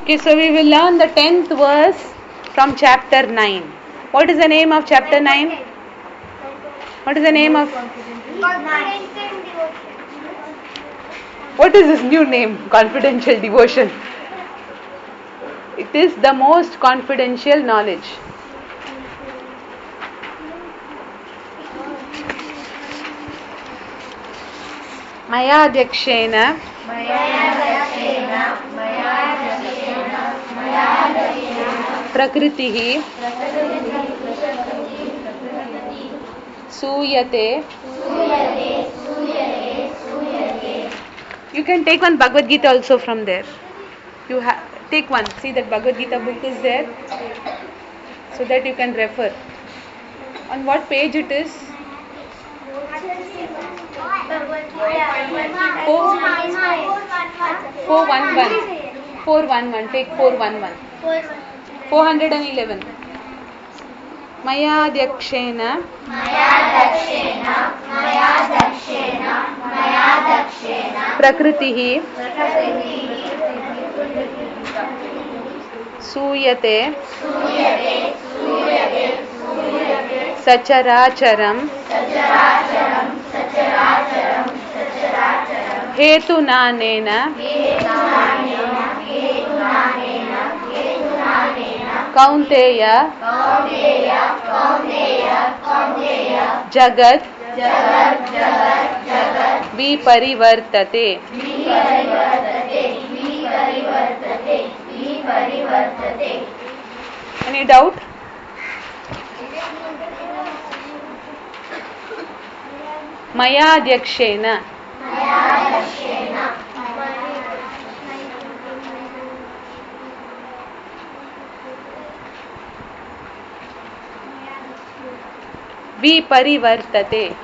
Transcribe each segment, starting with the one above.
Okay, so we will learn the 10th verse from chapter 9. What is the name of chapter 9? What is the name of... What is this new name? Confidential devotion. It is the most confidential knowledge. Maya Dhakshena Prakritihi Suyate. You can take one Bhagavad Gita also from there. You take one. See, that Bhagavad Gita book is there, so that you can refer. On what page it is? 411. Take 411. 411. Maya Dhakshena Prakritihi Suyate Sacharacharam Hetunanena Kaunteya Jagat Viparivartate. Any doubt? Maya Dhakshena. Viparivartate.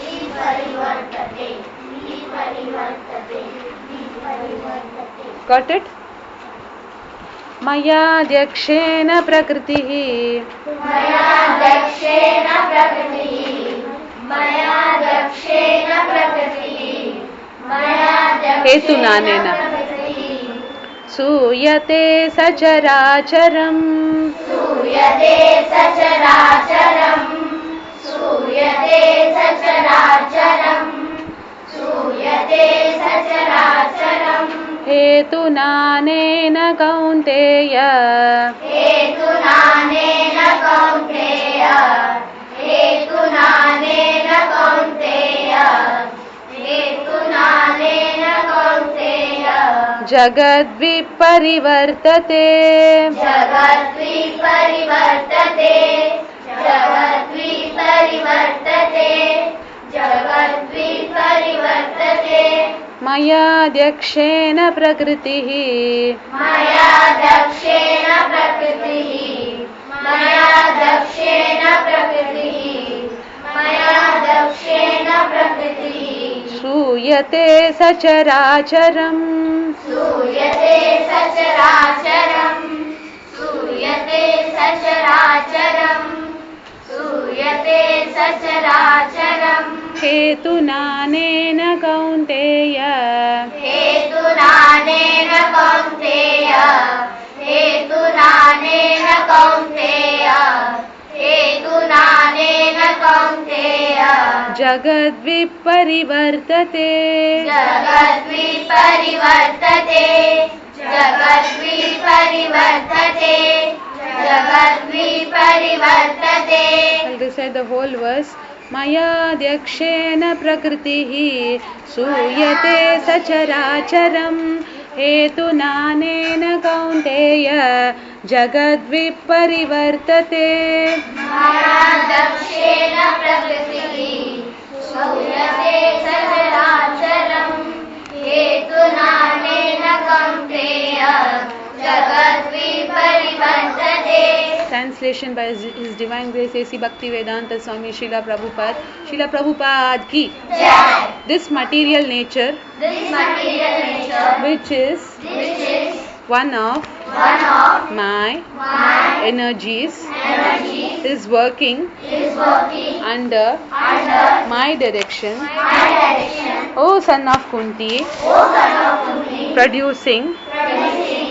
Got it? Maya Dhakshena Prakritihi Hetunanena Suyate Sacharacharam Hetunanena Kaunteya Jagat Viparivartate. Maya Dhakshena Prakritihi Suyate Sacharacharam Hetunanena Kaunteya Jagat Viparivartate. I'll recite the whole verse. Maya Dhakshena Prakritihi Suyate Sacharacharam Hetunanena Kaunteya Jagat Viparivartate. Maya Dhakshena Prakritihi Suyate Sacharacharam Hetunanena Kaunteya Jagat Viparivartate. Translation by His Divine Grace A.C. Bhaktivedanta Swami Srila Prabhupada. Srila Prabhupada ki Jai. This material nature which is one of my energies is working under my direction. O son of Kunti, producing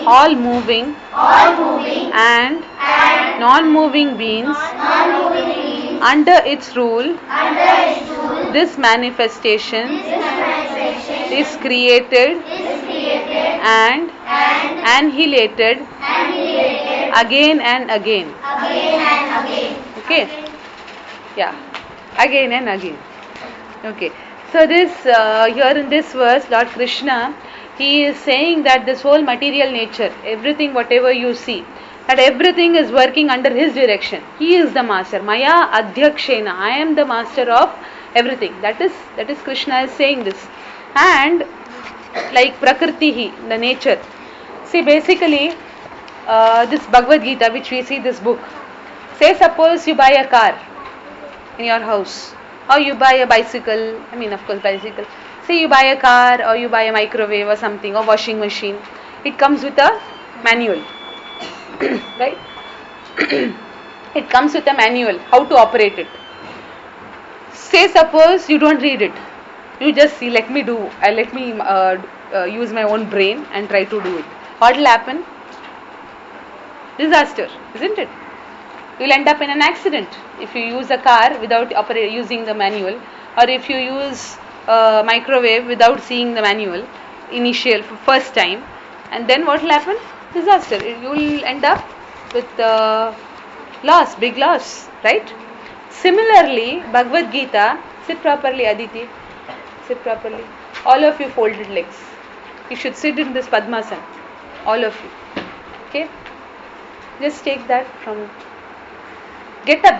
all moving and non-moving beings under its rule. This manifestation is created and annihilated again and again. Okay? Yeah. Again and again. Okay. So this here in this verse, Lord Krishna, he is saying that this whole material nature, everything whatever you see, that everything is working under his direction. He is the master. Maya Adhyakshena. I am the master of everything. That is Krishna is saying this. And like Prakritihi, the nature. See, basically, this Bhagavad Gita, which we see this book. Say suppose you buy a car in your house, or you buy a bicycle. I mean, of course, bicycle. Say you buy a car, or you buy a microwave or something, or washing machine. It comes with a manual, right? It comes with a manual how to operate it. Say suppose you don't read it. You just see, let me use my own brain and try to do it. What will happen? Disaster, isn't it? You will end up in an accident if you use a car without using the manual, or if you use a microwave without seeing the manual first time, and then what will happen? Disaster. You will end up with loss, big loss, right? Similarly, Bhagavad Gita, sit properly, Aditi. Sit properly. All of you folded legs. You should sit in this Padmasana. All of you. Okay? Just take that from. Get up.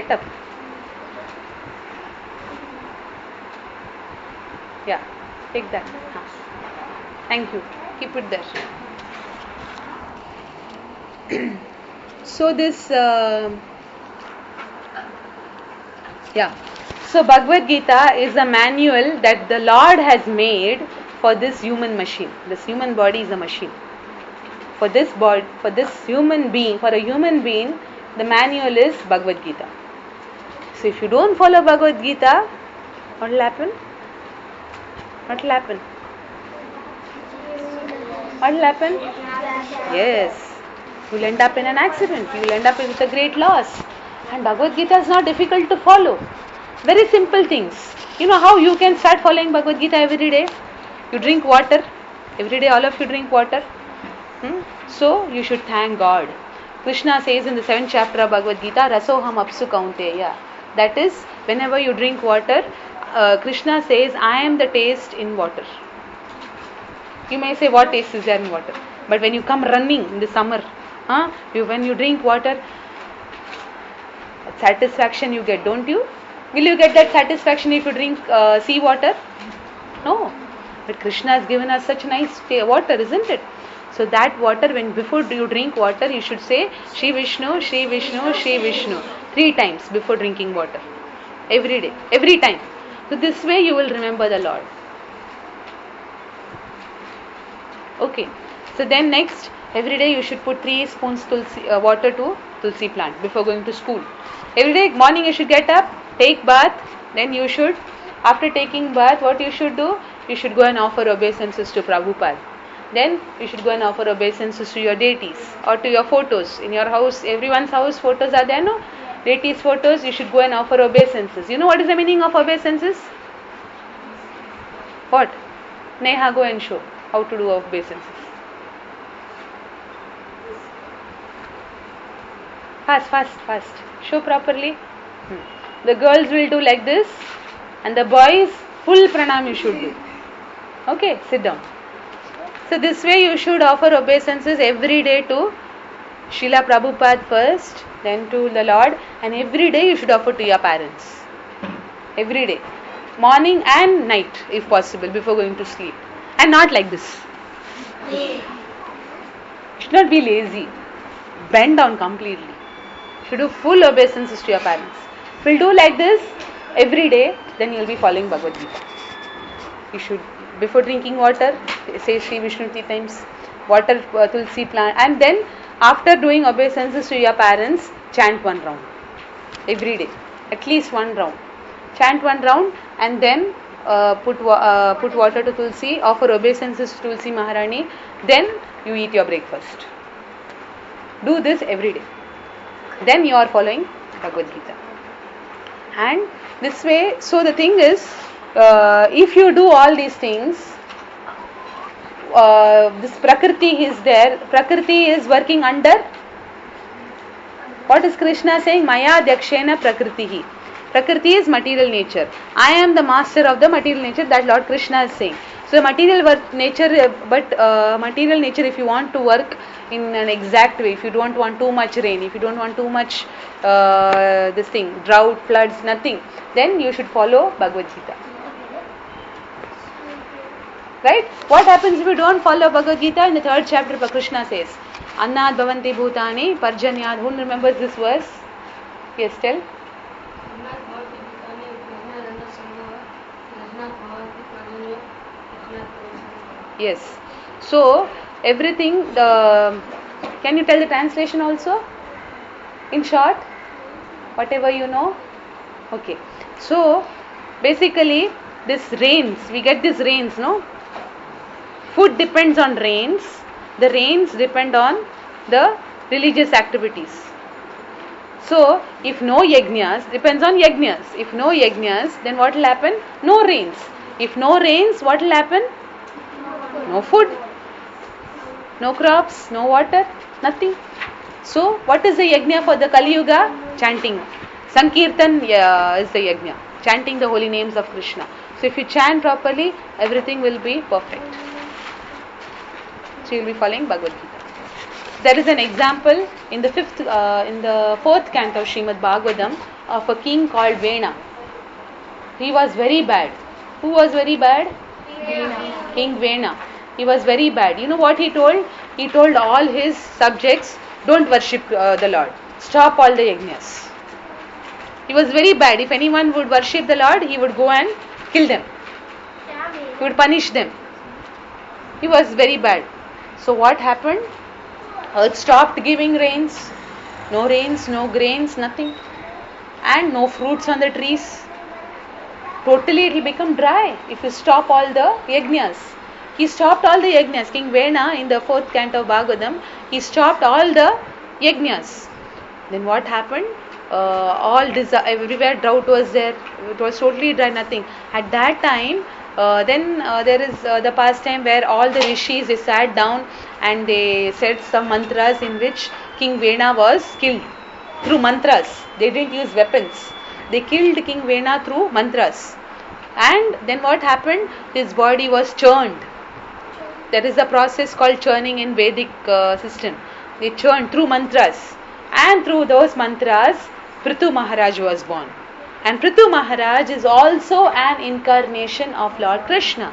Yeah, take that. Thank you. Keep it there. So this. So Bhagavad Gita is a manual that the Lord has made for this human machine. This human body is a machine. For a human being, the manual is Bhagavad Gita. So if you don't follow Bhagavad Gita, what will happen? Yes. You will end up in an accident. You will end up with a great loss. And Bhagavad Gita is not difficult to follow. Very simple things. You know how you can start following Bhagavad Gita every day? You drink water. Every day all of you drink water. So you should thank God. Krishna says in the 7th chapter of Bhagavad Gita, Rasoham apsu kaunteya. That is, whenever you drink water, Krishna says, I am the taste in water. You may say, what taste is there in water? But when you come running in the summer, when you drink water, satisfaction you get, don't you? Will you get that satisfaction if you drink sea water? No. But Krishna has given us such nice water, isn't it? So that water, before you drink water, you should say Shri Vishnu, Shri Vishnu, Shri Vishnu 3 times before drinking water. Every day, every time. So this way you will remember the Lord. Okay. So then next, every day you should put 3 spoons water to Tulsi plant before going to school. Every day, morning you should get up, take bath, then you should, after taking bath, what you should do? You should go and offer obeisances to Prabhupada. Then you should go and offer obeisances to your deities or to your photos. In your house, everyone's house photos are there, no? Deities' photos, you should go and offer obeisances. You know what is the meaning of obeisances? What? Neha, go and show how to do obeisances. Fast. Show properly. The girls will do like this, and the boys, full pranam you should do. Okay, sit down. So this way you should offer obeisances every day to Srila Prabhupada first, then to the Lord, and every day you should offer to your parents. Every day. Morning and night, if possible, before going to sleep. And not like this. You should not be lazy. Bend down completely. You should do full obeisances to your parents. If you do like this every day, then you will be following Bhagavad Gita. You should, before drinking water, say Shri Vishnu 3 times, water Tulsi plant, and then after doing obeisances to your parents, chant 1 round. Every day. At least 1 round. Chant 1 round and then put water to Tulsi, offer obeisances to Tulsi Maharani. Then you eat your breakfast. Do this every day. Then you are following Bhagavad Gita. And this way, so the thing is, if you do all these things, this Prakriti is there. Prakriti is working under. What is Krishna saying? Maya Dyakshena Prakritihi. Prakriti is material nature. I am the master of the material nature. That Lord Krishna is saying. So material nature, material nature, if you want to work in an exact way, if you don't want too much rain, if you don't want too much drought, floods, nothing, then you should follow Bhagavad Gita. Right? What happens if you don't follow Bhagavad Gita? In the 3rd chapter, Krishna says, Annad bhavanti bhutani parjanyad. Who remembers this verse? Yes, tell. Yes. So, everything, can you tell the translation also? In short, whatever you know? Okay. So, basically, this rains, we get these rains, no? Food depends on rains. The rains depend on the religious activities. So, if no yajnas, depends on yajnas. If no yajnas, then what will happen? No rains. If no rains, what will happen? No food, no crops, no water, nothing. So, what is the yajna for the Kali Yuga? Chanting. Sankirtan is the yajna. Chanting the holy names of Krishna. So, if you chant properly, everything will be perfect. So, you will be following Bhagavad Gita. There is an example in the 4th canto of Srimad Bhagavatam of a king called Vena. He was very bad. Who was very bad? Vena. King Vena. He was very bad. You know what he told? He told all his subjects, don't worship the Lord. Stop all the yajnas. He was very bad. If anyone would worship the Lord, he would go and kill them. He would punish them. He was very bad. So what happened? Earth stopped giving rains. No rains, no grains, nothing. And no fruits on the trees. Totally it will become dry if you stop all the yajnas. He stopped all the yajnas. King Vena in the 4th canto of Bhagavatam, he stopped all the yajnas. Then what happened? Everywhere drought was there. It was totally dry, nothing. At that time, there is the pastime where all the rishis, they sat down and they said some mantras in which King Vena was killed through mantras. They didn't use weapons. They killed King Vena through mantras. And then what happened? His body was churned. That is the process called churning in Vedic system. They churned through mantras. And through those mantras, Prithu Maharaj was born. And Prithu Maharaj is also an incarnation of Lord Krishna.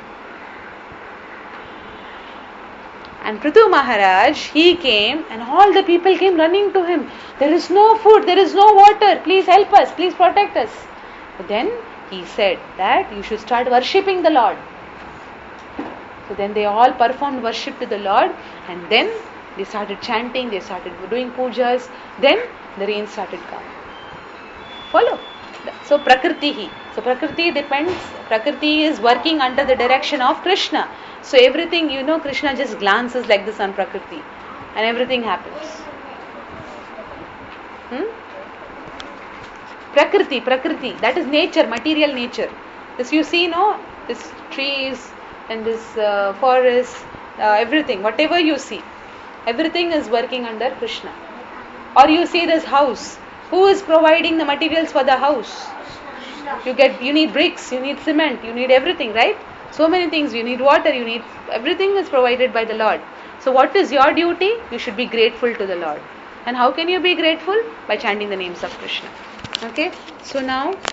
And Prithu Maharaj, he came and all the people came running to him. There is no food, there is no water. Please help us, please protect us. But then he said that you should start worshipping the Lord. So then they all performed worship to the Lord, and then they started chanting, they started doing pujas, then the rain started coming. Follow? So Prakriti. So Prakriti is working under the direction of Krishna. So everything, Krishna just glances like this on Prakriti and everything happens. Prakriti, that is nature, material nature. This you see, this trees and this forest, everything, whatever you see, everything is working under Krishna. Or you see this house. Who is providing the materials for the house? You need bricks, you need cement, you need everything, right? So many things, you need water, everything is provided by the Lord. So what is your duty? You should be grateful to the Lord. And how can you be grateful? By chanting the names of Krishna. Okay, so now